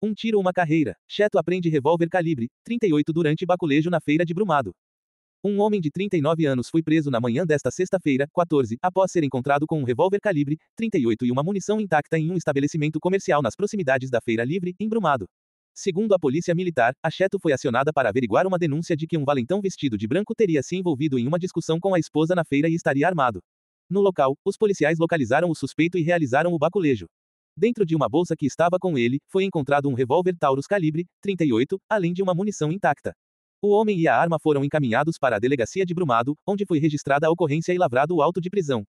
Um tiro uma carreira. Cheto aprende revólver calibre 38 durante baculejo na feira de Brumado. Um homem de 39 anos foi preso na manhã desta sexta-feira, 14, após ser encontrado com um revólver calibre 38 e uma munição intacta em um estabelecimento comercial nas proximidades da Feira Livre, em Brumado. Segundo a polícia militar, a Cheto foi acionada para averiguar uma denúncia de que um valentão vestido de branco teria se envolvido em uma discussão com a esposa na feira e estaria armado. No local, os policiais localizaram o suspeito e realizaram o baculejo. Dentro de uma bolsa que estava com ele, foi encontrado um revólver Taurus calibre 38, além de uma munição intacta. O homem e a arma foram encaminhados para a delegacia de Brumado, onde foi registrada a ocorrência e lavrado o auto de prisão.